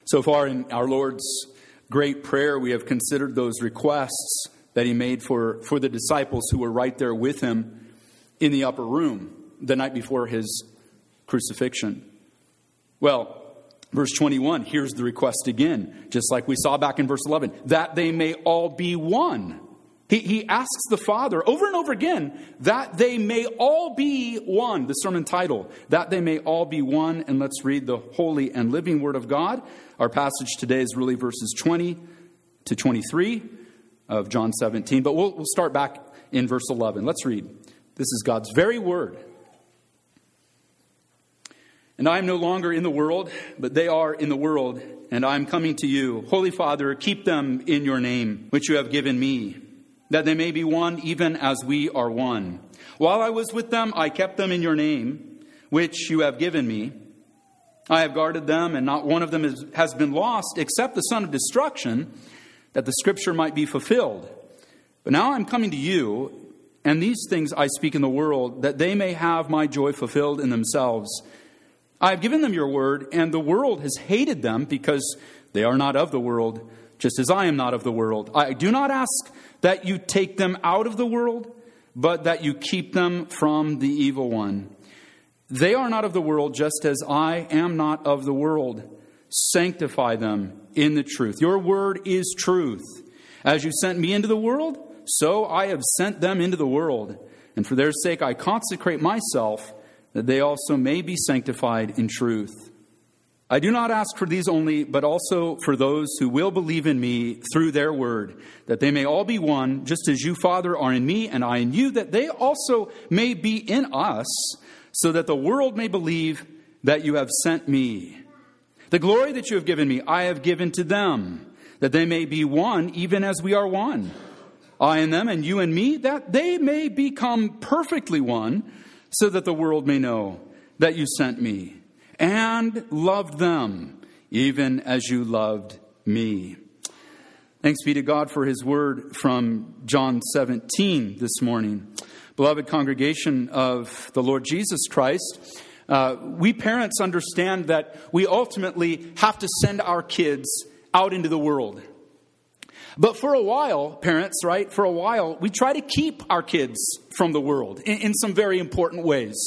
So far in our Lord's great prayer, we have considered those requests that he made for the disciples who were right there with him in the upper room the night before his crucifixion. Well, verse 21, here's the request again, just like we saw back in verse 11, that they may all be one. He asks the Father over and over again that they may all be one. The sermon title, that they may all be one. And let's read the holy and living word of God. Our passage today is really verses 20 to 23 of John 17. But we'll start back in verse 11. Let's read. This is God's very word. And I am no longer in the world, but they are in the world, and I am coming to you. Holy Father, keep them in your name, which you have given me, that they may be one even as we are one. While I was with them, I kept them in your name, which you have given me. I have guarded them, and not one of them has been lost, except the son of destruction, that the scripture might be fulfilled. But now I'm coming to you, and these things I speak in the world, that they may have my joy fulfilled in themselves. I have given them your word, and the world has hated them because they are not of the world, just as I am not of the world. I do not ask that you take them out of the world, but that you keep them from the evil one. They are not of the world, just as I am not of the world. Sanctify them in the truth. Your word is truth. As you sent me into the world, so I have sent them into the world. And for their sake I consecrate myself, that they also may be sanctified in truth. I do not ask for these only, but also for those who will believe in me through their word, that they may all be one, just as you, Father, are in me and I in you, that they also may be in us, so that the world may believe that you have sent me. The glory that you have given me, I have given to them, that they may be one, even as we are one. I and them and you and me, that they may become perfectly one, so that the world may know that you sent me and loved them, even as you loved me. Thanks be to God for his word from John 17 this morning. Beloved congregation of the Lord Jesus Christ, we parents understand that we ultimately have to send our kids out into the world. But for a while, parents, right, for a while, we try to keep our kids from the world in some very important ways.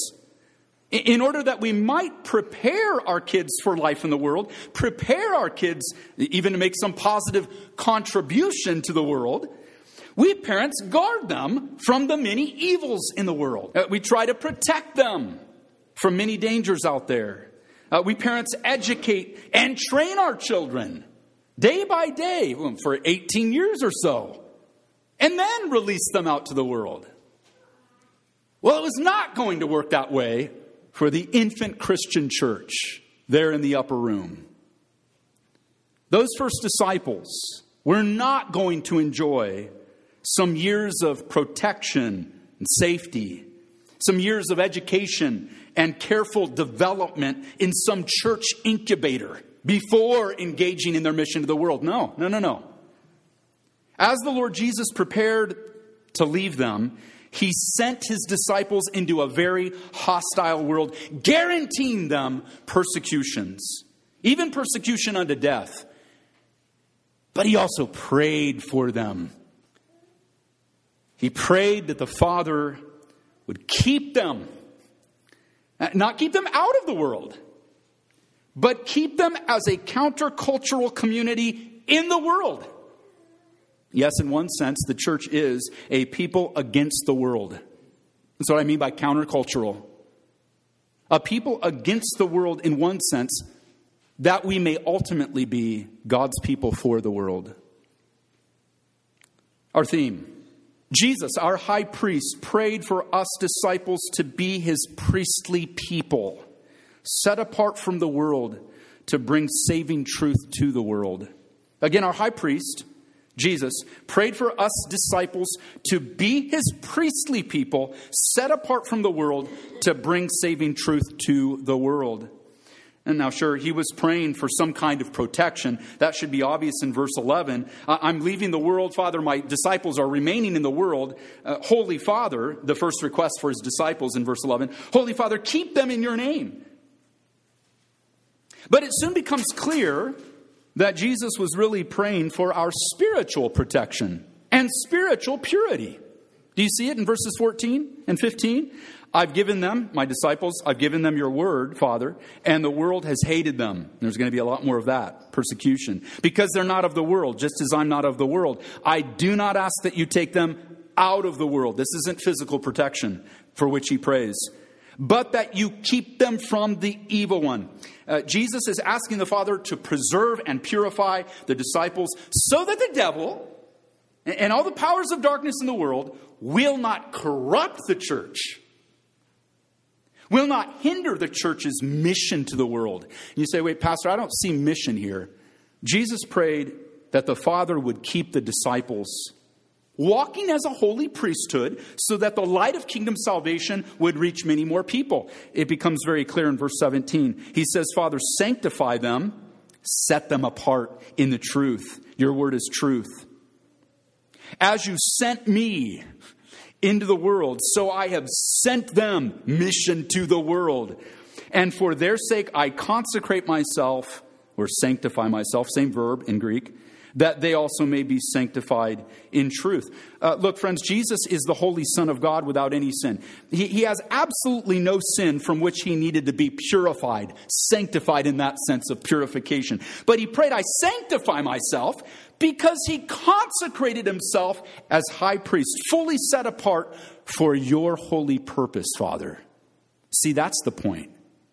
In order that we might prepare our kids for life in the world, prepare our kids even to make some positive contribution to the world, we parents guard them from the many evils in the world. We try to protect them from many dangers out there. We parents educate and train our children day by day for 18 years or so, and then release them out to the world. Well, it was not going to work that way for the infant Christian church there in the upper room. Those first disciples were not going to enjoy some years of protection and safety, some years of education and careful development in some church incubator before engaging in their mission to the world. No. As the Lord Jesus prepared to leave them, he sent his disciples into a very hostile world, guaranteeing them persecutions, even persecution unto death. But he also prayed for them. He prayed that the Father would keep them, not keep them out of the world, but keep them as a countercultural community in the world. Yes, in one sense, the church is a people against the world. That's what I mean by countercultural. A people against the world in one sense, that we may ultimately be God's people for the world. Our theme. Jesus, our high priest, prayed for us disciples to be his priestly people, set apart from the world to bring saving truth to the world. Again, our high priest, Jesus, prayed for us disciples to be his priestly people, set apart from the world to bring saving truth to the world. And now, sure, he was praying for some kind of protection. That should be obvious in verse 11. I'm leaving the world, Father. My disciples are remaining in the world. Holy Father, the first request for his disciples in verse 11. Holy Father, keep them in your name. But it soon becomes clear that Jesus was really praying for our spiritual protection and spiritual purity. Do you see it in verses 14 and 15? I've given them, my disciples, I've given them your word, Father, and the world has hated them. There's going to be a lot more of that, persecution, because they're not of the world, just as I'm not of the world. I do not ask that you take them out of the world. This isn't physical protection for which he prays, but that you keep them from the evil one. Jesus is asking the Father to preserve and purify the disciples so that the devil and all the powers of darkness in the world will not corrupt the church, will not hinder the church's mission to the world. And you say, wait, Pastor, I don't see mission here. Jesus prayed that the Father would keep the disciples walking as a holy priesthood so that the light of kingdom salvation would reach many more people. It becomes very clear in verse 17. He says, Father, sanctify them, set them apart in the truth. Your word is truth. As you sent me into the world, so I have sent them, mission to the world. And for their sake, I consecrate myself, or sanctify myself, same verb in Greek, that they also may be sanctified in truth. Look, friends, Jesus is the Holy Son of God without any sin. He has absolutely no sin from which he needed to be purified, sanctified in that sense of purification. But he prayed, I sanctify myself, because he consecrated himself as high priest, fully set apart for your holy purpose, Father. See, that's the point.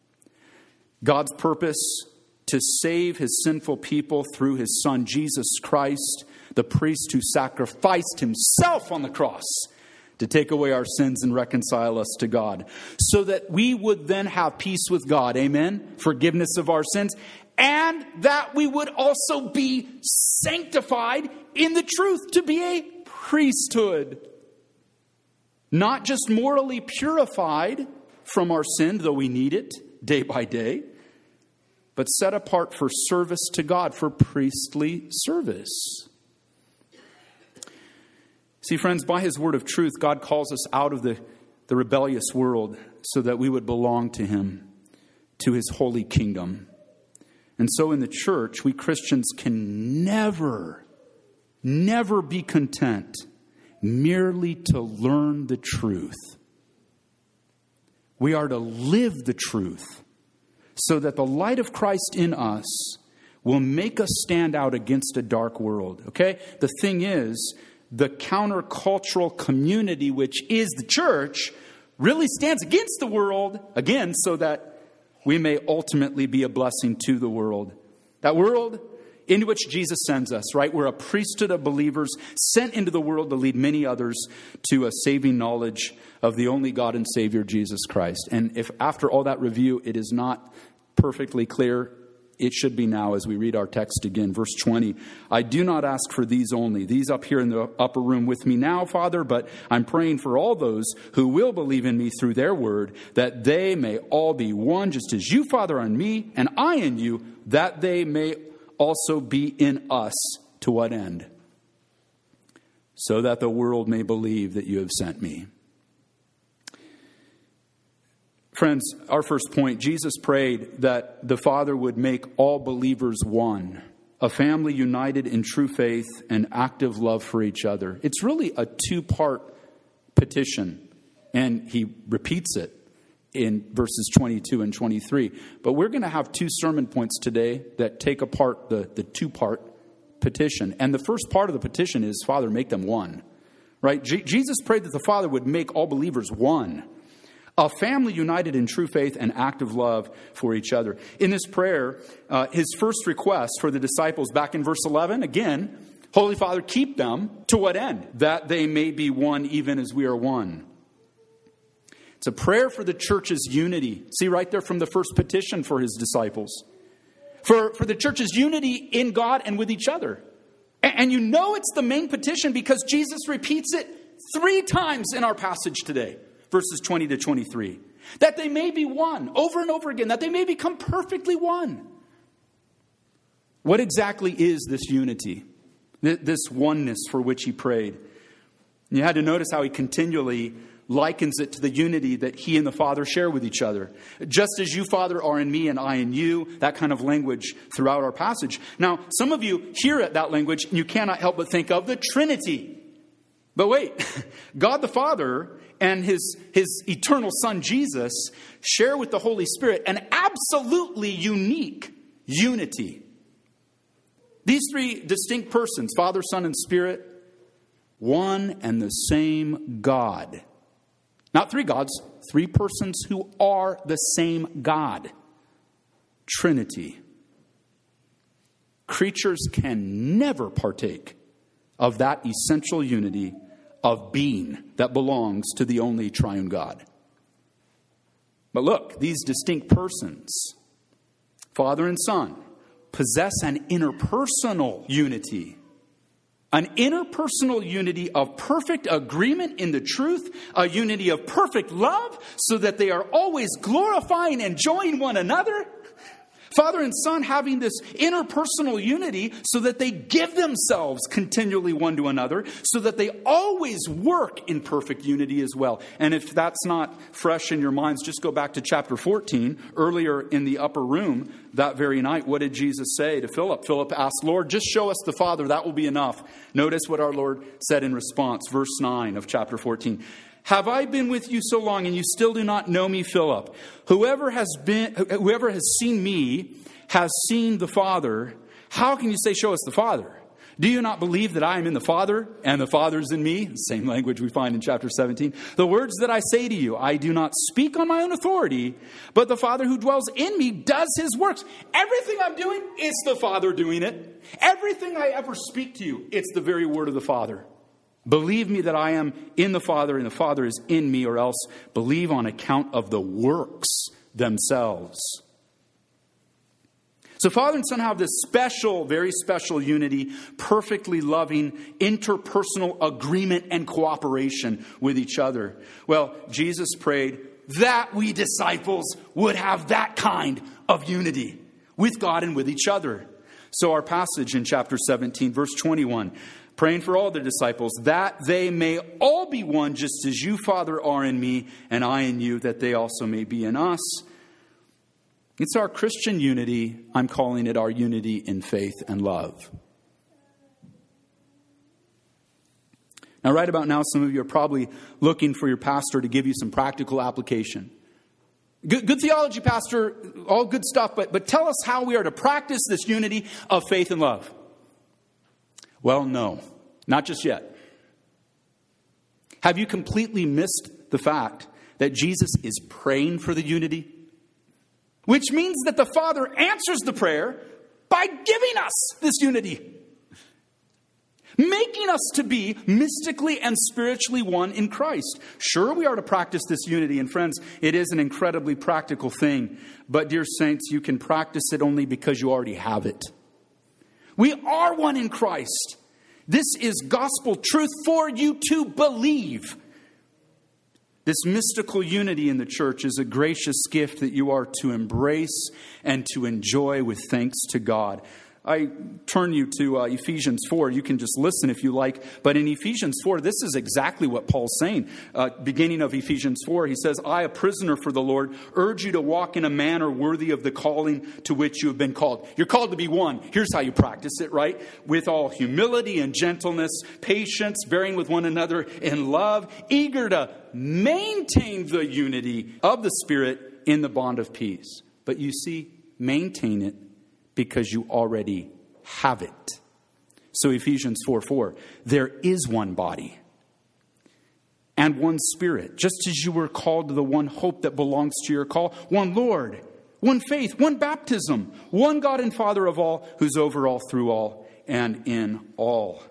God's purpose to save his sinful people through his Son, Jesus Christ, the priest who sacrificed himself on the cross to take away our sins and reconcile us to God, so that we would then have peace with God, amen, forgiveness of our sins, and that we would also be sanctified in the truth, to be a priesthood. Not just morally purified from our sin, though we need it day by day, but set apart for service to God, for priestly service. See, friends, by his word of truth, God calls us out of the rebellious world so that we would belong to him, to his holy kingdom. And so in the church, we Christians can never be content merely to learn the truth. We are to live the truth so that the light of Christ in us will make us stand out against a dark world. Okay? The thing is, the countercultural community, which is the church, really stands against the world, again, so that we may ultimately be a blessing to the world. That world into which Jesus sends us, right? We're a priesthood of believers sent into the world to lead many others to a saving knowledge of the only God and Savior, Jesus Christ. And if after all that review, it is not perfectly clear, it should be now as we read our text again. Verse 20, I do not ask for these only, these up here in the upper room with me now, Father, but I'm praying for all those who will believe in me through their word, that they may all be one, just as you, Father, are in me, and I in you, that they may also be in us. To what end? So that the world may believe that you have sent me. Friends, our first point, Jesus prayed that the Father would make all believers one, a family united in true faith and active love for each other. It's really a two-part petition, and he repeats it in verses 22 and 23. But we're going to have two sermon points today that take apart the two-part petition. And the first part of the petition is, Father, make them one. Right? Jesus prayed that the Father would make all believers one. A family united in true faith and active love for each other. In this prayer, his first request for the disciples back in verse 11, again, Holy Father, keep them to what end? That they may be one even as we are one. It's a prayer for the church's unity. See right there from the first petition for his disciples. For the church's unity in God and with each other. And you know it's the main petition because Jesus repeats it 3 times in our passage today. Verses 20 to 23. That they may be one, over and over again. That they may become perfectly one. What exactly is this unity? This oneness for which he prayed? You had to notice how he continually likens it to the unity that he and the Father share with each other. Just as you, Father, are in me and I in you, that kind of language throughout our passage. Now, some of you hear that language and you cannot help but think of the Trinity. But wait, God the Father and his eternal Son Jesus share with the Holy Spirit an absolutely unique unity. These three distinct persons, Father, Son, and Spirit, one and the same God. Not three gods, three persons who are the same God. Trinity. Creatures can never partake of that essential unity of being that belongs to the only triune God. But look, these distinct persons, Father and Son, possess an interpersonal unity. An interpersonal unity of perfect agreement in the truth, a unity of perfect love, so that they are always glorifying and enjoying one another. Father and Son having this interpersonal unity so that they give themselves continually one to another, so that they always work in perfect unity as well. And if that's not fresh in your minds, just go back to chapter 14. Earlier in the upper room that very night, what did Jesus say to Philip? Philip asked, Lord, just show us the Father. That will be enough. Notice what our Lord said in response, verse 9 of chapter 14. Have I been with you so long and you still do not know me, Philip? Whoever has seen me has seen the Father. How can you say, show us the Father? Do you not believe that I am in the Father and the Father is in me? The same language we find in chapter 17. The words that I say to you, I do not speak on my own authority, but the Father who dwells in me does his works. Everything I'm doing, it's the Father doing it. Everything I ever speak to you, it's the very word of the Father. Believe me that I am in the Father and the Father is in me, or else believe on account of the works themselves. So Father and Son have this special, very special unity, perfectly loving, interpersonal agreement and cooperation with each other. Well, Jesus prayed that we disciples would have that kind of unity with God and with each other. So our passage in chapter 17, verse 21, praying for all the disciples, that they may all be one, just as you, Father, are in me, and I in you, that they also may be in us. It's our Christian unity. I'm calling it our unity in faith and love. Now, right about now, some of you are probably looking for your pastor to give you some practical application. Good theology, Pastor, all good stuff, but tell us how we are to practice this unity of faith and love. Well, no, not just yet. Have you completely missed the fact that Jesus is praying for the unity? Which means that the Father answers the prayer by giving us this unity. Making us to be mystically and spiritually one in Christ. Sure, we are to practice this unity. And friends, it is an incredibly practical thing. But dear saints, you can practice it only because you already have it. We are one in Christ. This is gospel truth for you to believe. This mystical unity in the church is a gracious gift that you are to embrace and to enjoy with thanks to God. I turn you to Ephesians 4. You can just listen if you like. But in Ephesians 4, this is exactly what Paul's saying. Beginning of Ephesians 4, he says, I, a prisoner for the Lord, urge you to walk in a manner worthy of the calling to which you have been called. You're called to be one. Here's how you practice it, right? With all humility and gentleness, patience, bearing with one another in love, eager to maintain the unity of the Spirit in the bond of peace. But you see, maintain it because you already have it. So Ephesians 4:4, there is one body and one Spirit, just as you were called to the one hope that belongs to your call, one Lord, one faith, one baptism, one God and Father of all, who's over all, through all, and in all.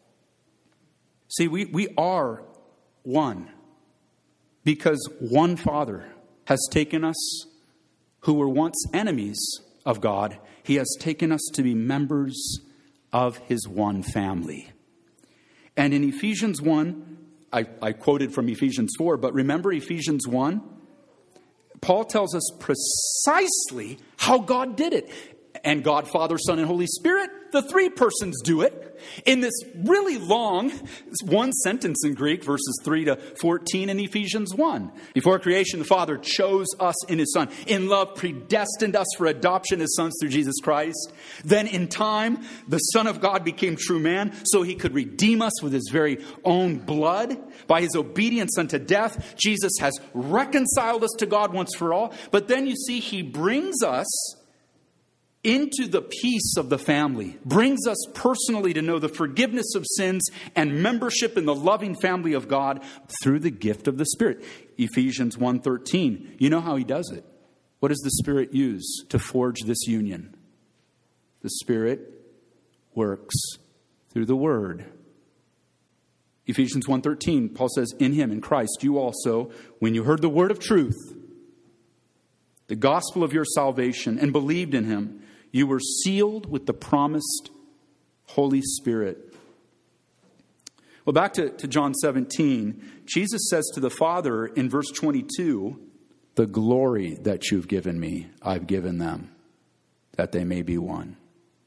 See, we are one because one Father has taken us who were once enemies of God. He has taken us to be members of his one family. And in Ephesians 1, I quoted from Ephesians 4, but remember Ephesians 1? Paul tells us precisely how God did it. And God, Father, Son, and Holy Spirit, the three persons do it in this really long one sentence in Greek, verses 3 to 14 in Ephesians 1. Before creation, the Father chose us in his Son. In love, predestined us for adoption as sons through Jesus Christ. Then in time, the Son of God became true man so he could redeem us with his very own blood. By his obedience unto death, Jesus has reconciled us to God once for all. But then you see, he brings us into the peace of the family, brings us personally to know the forgiveness of sins and membership in the loving family of God through the gift of the Spirit. Ephesians 1:13. You know how he does it. What does the Spirit use to forge this union? The Spirit works through the Word. Ephesians 1:13, Paul says, in him, in Christ, you also, when you heard the word of truth, the gospel of your salvation, and believed in him, you were sealed with the promised Holy Spirit. Well, back to John 17, Jesus says to the Father in verse 22, the glory that you've given me, I've given them, that they may be one.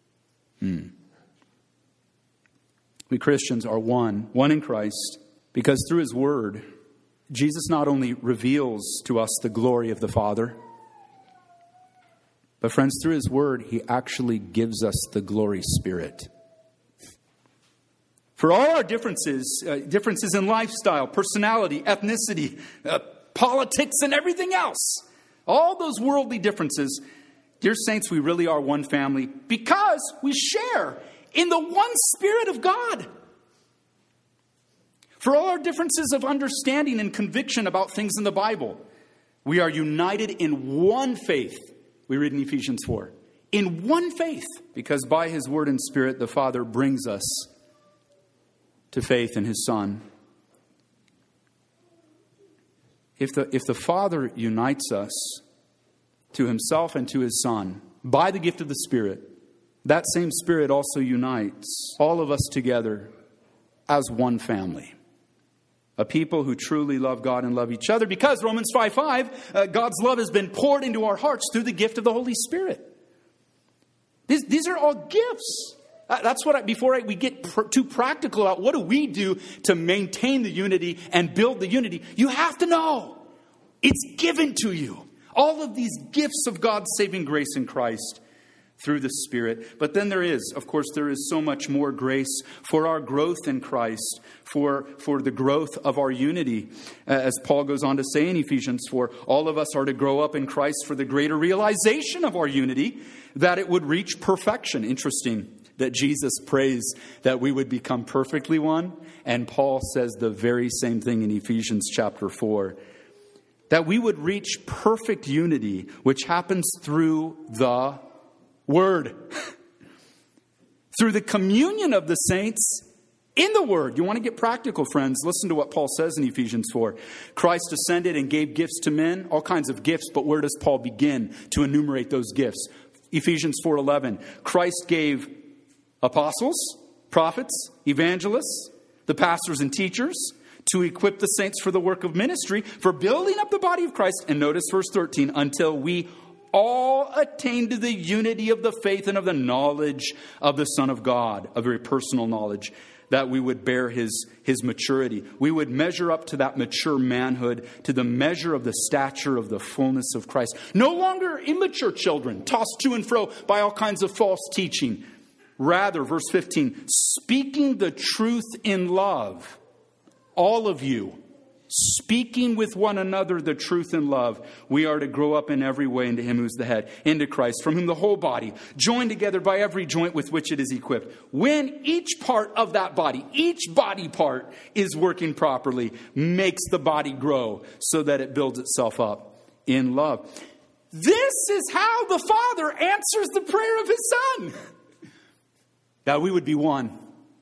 We Christians are one in Christ, because through his word, Jesus not only reveals to us the glory of the Father, but friends, through his word, he actually gives us the glory Spirit. For all our differences in lifestyle, personality, ethnicity, politics, and everything else, all those worldly differences, dear saints, we really are one family because we share in the one Spirit of God. For all our differences of understanding and conviction about things in the Bible, we are united in one faith. We read in Ephesians 4. In one faith. Because by his word and Spirit, the Father brings us to faith in his Son. If the Father unites us to himself and to his Son by the gift of the Spirit, that same Spirit also unites all of us together as one family. A people who truly love God and love each other, because Romans 5:5, God's love has been poured into our hearts through the gift of the Holy Spirit. These are all gifts. That's what before we get too practical about what do we do to maintain the unity and build the unity, you have to know it's given to you. All of these gifts of God's saving grace in Christ through the Spirit. But then there is so much more grace for our growth in Christ, for the growth of our unity. As Paul goes on to say in Ephesians 4, all of us are to grow up in Christ for the greater realization of our unity, that it would reach perfection. Interesting that Jesus prays that we would become perfectly one. And Paul says the very same thing in Ephesians chapter 4. That we would reach perfect unity, which happens through the Word. Through the communion of the saints in the Word. You want to get practical, friends? Listen to what Paul says in Ephesians 4. Christ ascended and gave gifts to men, all kinds of gifts, but where does Paul begin to enumerate those gifts? Ephesians 4:11. Christ gave apostles, prophets, evangelists, the pastors and teachers, to equip the saints for the work of ministry, for building up the body of Christ. And notice verse 13, until we all attain to the unity of the faith and of the knowledge of the Son of God, a very personal knowledge, that we would bear his maturity. We would measure up to that mature manhood, to the measure of the stature of the fullness of Christ. No longer immature children, tossed to and fro by all kinds of false teaching. Rather, verse 15, speaking the truth in love, all of you, speaking with one another the truth in love, we are to grow up in every way into him who's the head, into Christ, from whom the whole body, joined together by every joint with which it is equipped. When each part of that body, each body part is working properly, makes the body grow so that it builds itself up in love. This is how the Father answers the prayer of his Son. That we would be one.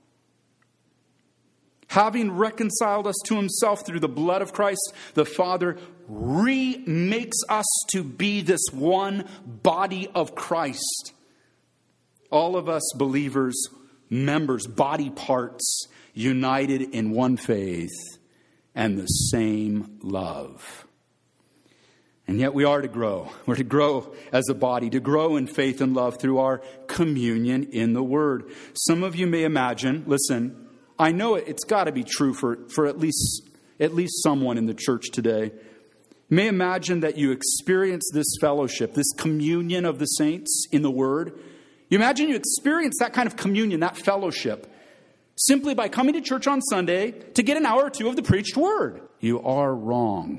Having reconciled us to himself through the blood of Christ, the Father remakes us to be this one body of Christ. All of us believers, members, body parts, united in one faith and the same love. And yet we are to grow. We're to grow as a body, to grow in faith and love through our communion in the Word. Some of you may imagine, listen, I know it's got to be true for at least someone in the church today. You may imagine that you experience this fellowship, this communion of the saints in the Word. You imagine you experience that kind of communion, that fellowship, simply by coming to church on Sunday to get an hour or two of the preached Word. You are wrong.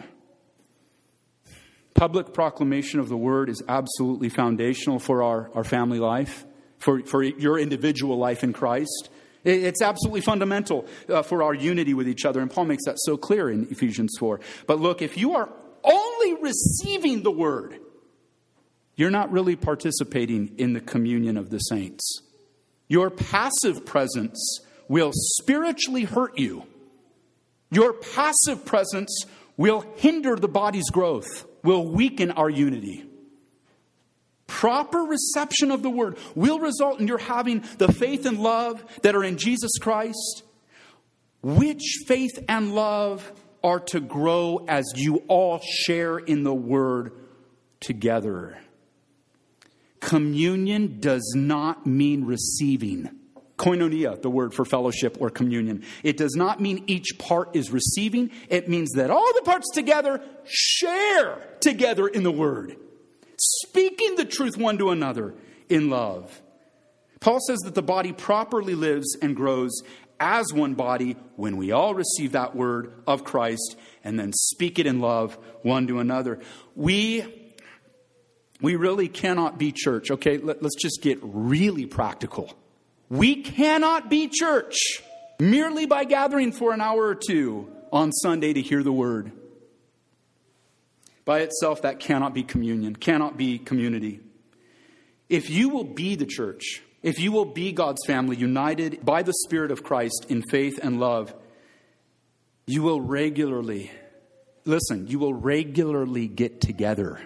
Public proclamation of the Word is absolutely foundational for our family life, for your individual life in Christ. It's absolutely fundamental for our unity with each other. And Paul makes that so clear in Ephesians 4. But look, if you are only receiving the Word, you're not really participating in the communion of the saints. Your passive presence will spiritually hurt you. Your passive presence will hinder the body's growth, will weaken our unity. Proper reception of the Word will result in your having the faith and love that are in Jesus Christ, which faith and love are to grow as you all share in the Word together. Communion does not mean receiving. Koinonia, the word for fellowship or communion. It does not mean each part is receiving. It means that all the parts together share together in the Word, speaking the truth one to another in love. Paul says that the body properly lives and grows as one body when we all receive that word of Christ and then speak it in love one to another. We really cannot be church. Okay, let's just get really practical. We cannot be church merely by gathering for an hour or two on Sunday to hear the Word. By itself, that cannot be communion, cannot be community. If you will be the church, if you will be God's family, united by the Spirit of Christ in faith and love, you will regularly get together.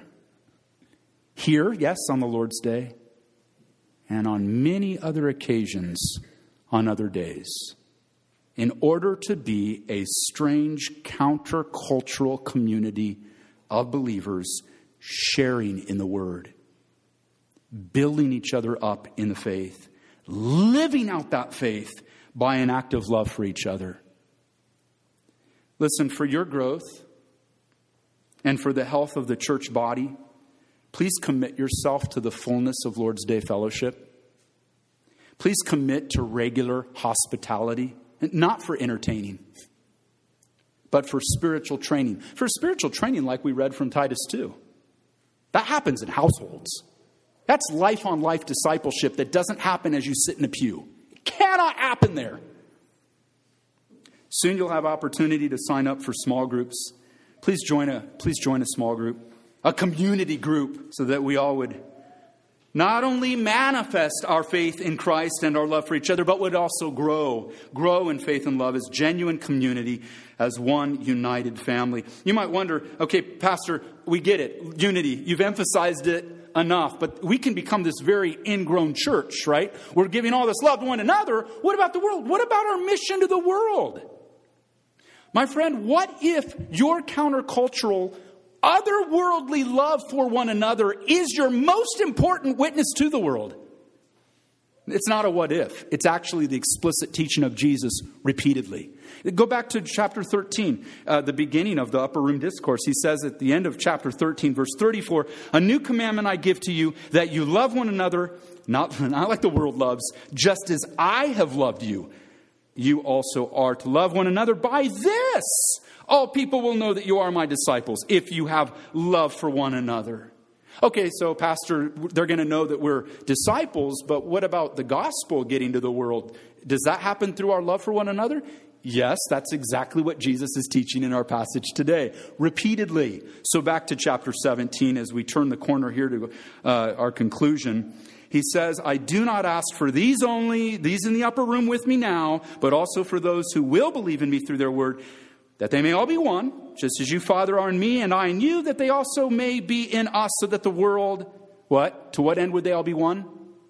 Here, yes, on the Lord's Day, and on many other occasions on other days, in order to be a strange countercultural community of believers sharing in the Word, building each other up in the faith, living out that faith by an act of love for each other. Listen, for your growth and for the health of the church body, please commit yourself to the fullness of Lord's Day fellowship. Please commit to regular hospitality, not for entertaining, but for spiritual training. For spiritual training, like we read from Titus 2. That happens in households. That's life-on-life discipleship that doesn't happen as you sit in a pew. It cannot happen there. Soon you'll have opportunity to sign up for small groups. Please join a small group, a community group, so that we all would not only manifest our faith in Christ and our love for each other, but would also grow in faith and love as genuine community, as one united family. You might wonder, okay, Pastor, we get it, unity. You've emphasized it enough, but we can become this very ingrown church, right? We're giving all this love to one another. What about the world? What about our mission to the world? My friend, what if your countercultural, otherworldly love for one another is your most important witness to the world? It's not a what if. It's actually the explicit teaching of Jesus repeatedly. Go back to chapter 13, the beginning of the upper room discourse. He says at the end of chapter 13, verse 34, "A new commandment I give to you, that you love one another, not like the world loves, just as I have loved you. You also are to love one another. By this, all people will know that you are my disciples, if you have love for one another." Okay, so Pastor, they're going to know that we're disciples, but what about the gospel getting to the world? Does that happen through our love for one another? Yes, that's exactly what Jesus is teaching in our passage today, repeatedly. So back to chapter 17, as we turn the corner here to our conclusion. He says, "I do not ask for these only, these in the upper room with me now, but also for those who will believe in me through their word, that they may all be one, just as you, Father, are in me, and I in you, that they also may be in us, so that the world," what? To what end would they all be one?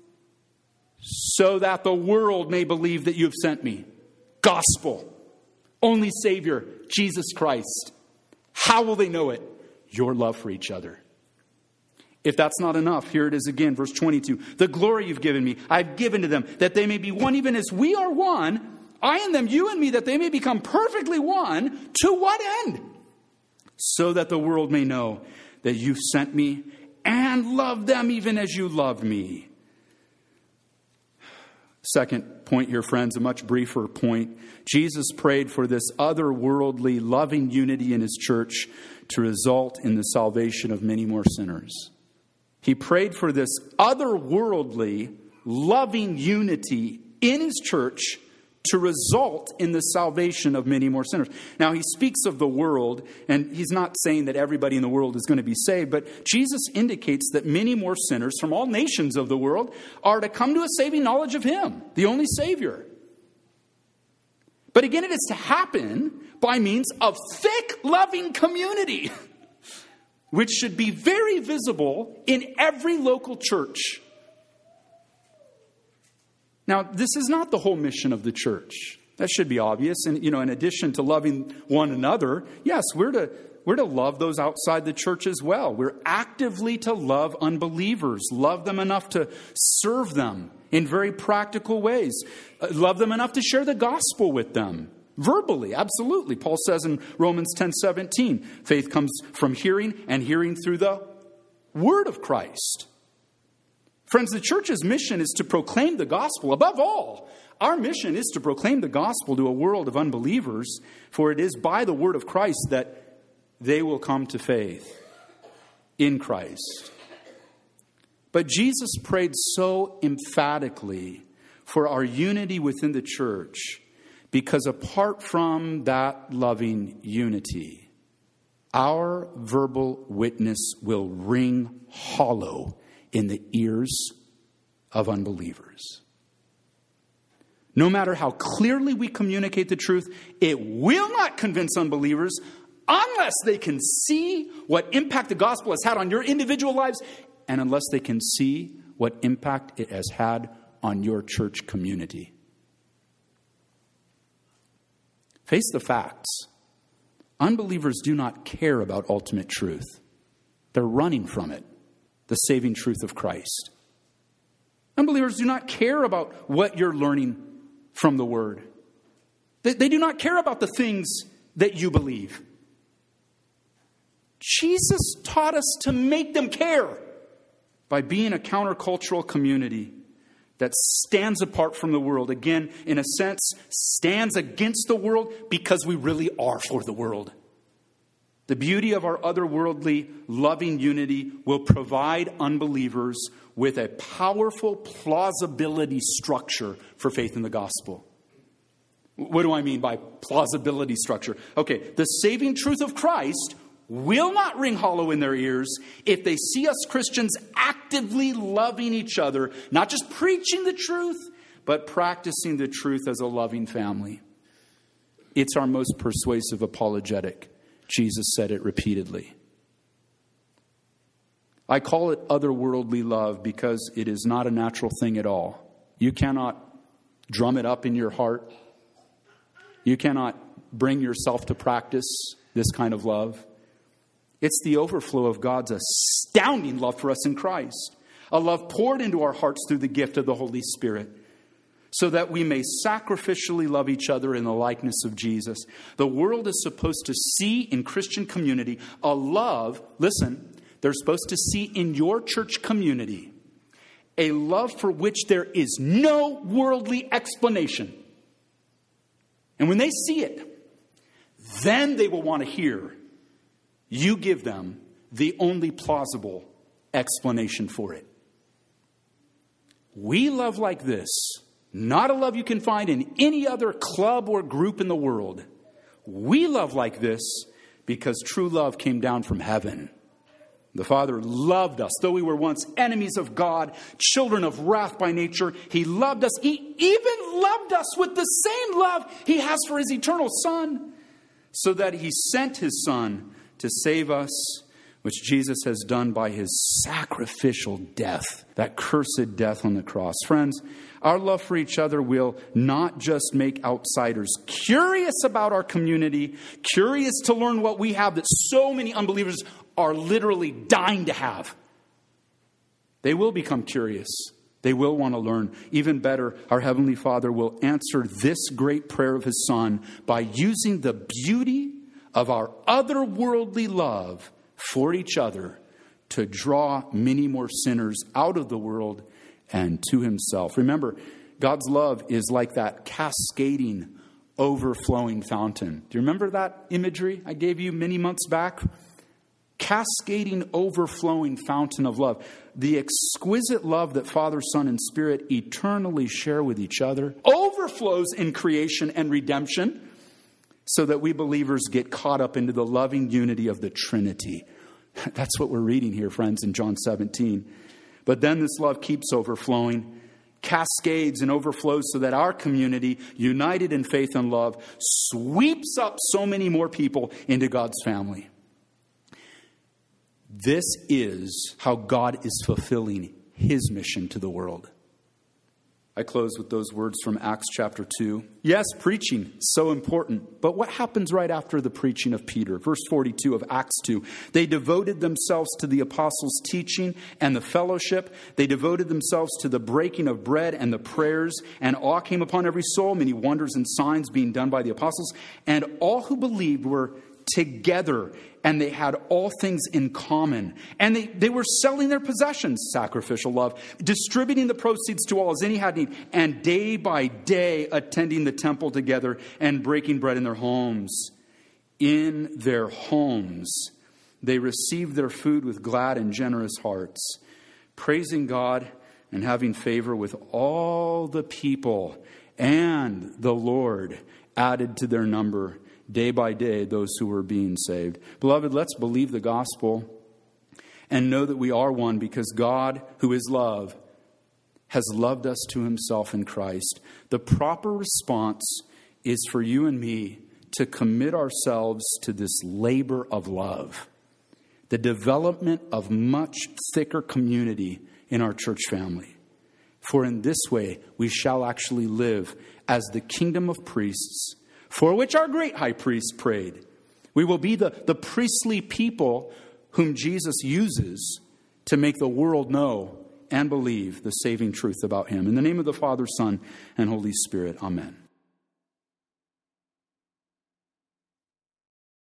"So that the world may believe that you have sent me." Gospel. Only Savior, Jesus Christ. How will they know it? your love for each other. If that's not enough, here it is again, verse 22. The glory you've given me, I've given to them, that they may be one even as we are one, I and them, you and me, that they may become perfectly one. To what end? So that the world may know that you've sent me and loved them even as you loved me. Second point here, friends, a much briefer point. Jesus prayed for this otherworldly, loving unity in his church to result in the salvation of many more sinners. He prayed for this otherworldly, loving unity in his church to result in the salvation of many more sinners. Now, he speaks of the world, and he's not saying that everybody in the world is going to be saved, but Jesus indicates that many more sinners from all nations of the world are to come to a saving knowledge of him, the only Savior. But again, it is to happen by means of thick, loving community, which should be very visible in every local church. Now, this is not the whole mission of the church. That should be obvious. And, in addition to loving one another, yes, we're to love those outside the church as well. We're actively to love unbelievers, love them enough to serve them in very practical ways, love them enough to share the gospel with them. Verbally, absolutely. Paul says in Romans 10:17, faith comes from hearing, and hearing through the word of Christ. Friends, the church's mission is to proclaim the gospel. Above all, our mission is to proclaim the gospel to a world of unbelievers, for it is by the word of Christ that they will come to faith in Christ. But Jesus prayed so emphatically for our unity within the church, because apart from that loving unity, our verbal witness will ring hollow in the ears of unbelievers. No matter how clearly we communicate the truth, it will not convince unbelievers unless they can see what impact the gospel has had on your individual lives, and unless they can see what impact it has had on your church community. Face the facts. Unbelievers do not care about ultimate truth. They're running from it. The saving truth of Christ. Unbelievers do not care about what you're learning from the Word. They do not care about the things that you believe. Jesus taught us to make them care by being a countercultural community that stands apart from the world. Again, in a sense, stands against the world because we really are for the world. The beauty of our otherworldly, loving unity will provide unbelievers with a powerful plausibility structure for faith in the gospel. What do I mean by plausibility structure? Okay, the saving truth of Christ will not ring hollow in their ears if they see us Christians actively loving each other, not just preaching the truth, but practicing the truth as a loving family. It's our most persuasive apologetic. Jesus said it repeatedly. I call it otherworldly love because it is not a natural thing at all. You cannot drum it up in your heart. You cannot bring yourself to practice this kind of love. It's the overflow of God's astounding love for us in Christ. A love poured into our hearts through the gift of the Holy Spirit, so that we may sacrificially love each other in the likeness of Jesus. The world is supposed to see in Christian community a love, listen, they're supposed to see in your church community a love for which there is no worldly explanation. And when they see it, then they will want to hear you give them the only plausible explanation for it. We love like this. Not a love you can find in any other club or group in the world. We love like this because true love came down from heaven. The Father loved us, though we were once enemies of God, children of wrath by nature. He loved us. He even loved us with the same love He has for His eternal Son, so that He sent His Son to save us which Jesus has done by his sacrificial death, that cursed death on the cross. Friends, our love for each other will not just make outsiders curious about our community, curious to learn what we have that so many unbelievers are literally dying to have. They will become curious. They will want to learn. Even better, our Heavenly Father will answer this great prayer of his Son by using the beauty of our otherworldly love for each other to draw many more sinners out of the world and to himself. Remember, God's love is like that cascading, overflowing fountain. Do you remember that imagery I gave you many months back? Cascading, overflowing fountain of love. The exquisite love that Father, Son, and Spirit eternally share with each other overflows in creation and redemption, so that we believers get caught up into the loving unity of the Trinity. That's what we're reading here, friends, in John 17. But then this love keeps overflowing, cascades and overflows, so that our community, united in faith and love, sweeps up so many more people into God's family. This is how God is fulfilling his mission to the world. I close with those words from Acts chapter 2. Yes, preaching, so important. But what happens right after the preaching of Peter? Verse 42 of Acts 2. They devoted themselves to the apostles' teaching and the fellowship. They devoted themselves to the breaking of bread and the prayers. And awe came upon every soul, many wonders and signs being done by the apostles. And all who believed were together, and they had all things in common. And they were selling their possessions, sacrificial love, distributing the proceeds to all as any had need, and day by day attending the temple together and breaking bread in their homes. In their homes, they received their food with glad and generous hearts, praising God and having favor with all the people. And the Lord added to their number day by day those who were being saved. Beloved, let's believe the gospel and know that we are one, because God, who is love, has loved us to himself in Christ. The proper response is for you and me to commit ourselves to this labor of love, the development of much thicker community in our church family. For in this way we shall actually live as the kingdom of priests, for which our great high priest prayed. We will be the priestly people whom Jesus uses to make the world know and believe the saving truth about him. In the name of the Father, Son, and Holy Spirit, amen.